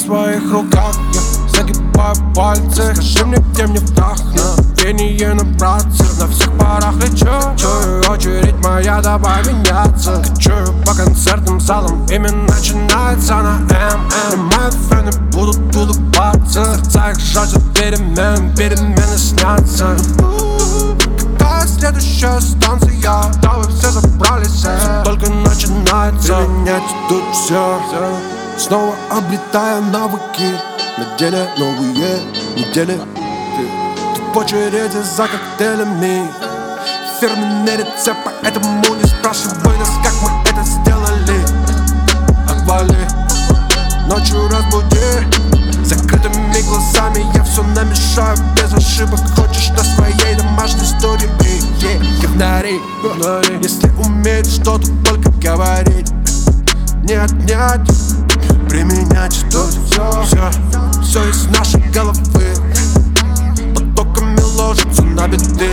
своих руках я загибаю пальцы. Скажи мне, где мне вдохновение набраться. На всех парах лечу, чую очередь моя, давай меняться. Качаю по концертным залам, имя начинается на М. И мои фэны будут улыбаться. Сердца их жаждут перемен, перемены снятся. Какая следующая станция? Да вы все забрались, только начинается. Переменять тут все, снова обретая навыки. На деле новые недели. Ты в очереди за коктейлями. Фирменный рецепт, поэтому не спрашивай нас, как мы это сделали. Отвали, ночью разбуди. Закрытыми глазами я все намешаю без ошибок. Хочешь на своей домашней студии? Говнари, если умеет что-то только говорить, не отнять, применять тут все из нашей головы. Потоками ложатся на биты.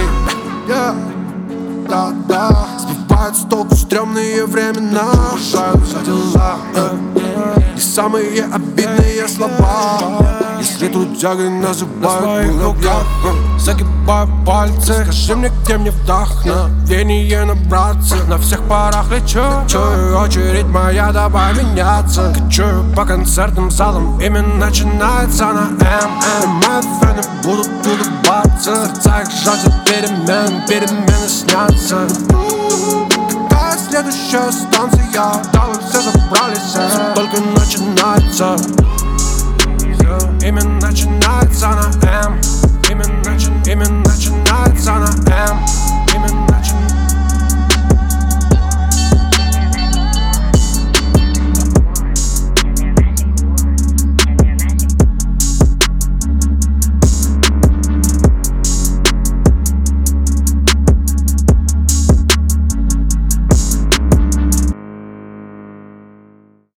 Да, сбивают с толку стрёмные времена. Решаются дела, не самые обидные слова. Если трудягой называют руках, загибаю пальцы. Скажи мне, где мне вдохновение набраться. На всех парах лечу, чую очередь моя, давай меняться. Качаю по концертным залам, имя начинается на М. И мои фэны будут улыбаться. Сердца их жаждут перемен, перемены снятся. Какая следующая станция? Да вы все забрались, только начинается.